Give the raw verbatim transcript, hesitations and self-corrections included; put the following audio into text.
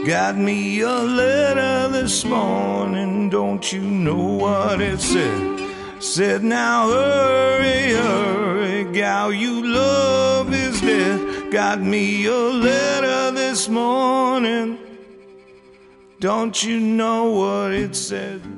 got me a letter this morning. Don't you know what it said? Said, now hurry, hurry, gal, you love is dead. Got me a letter this morning. Don't you know what it said?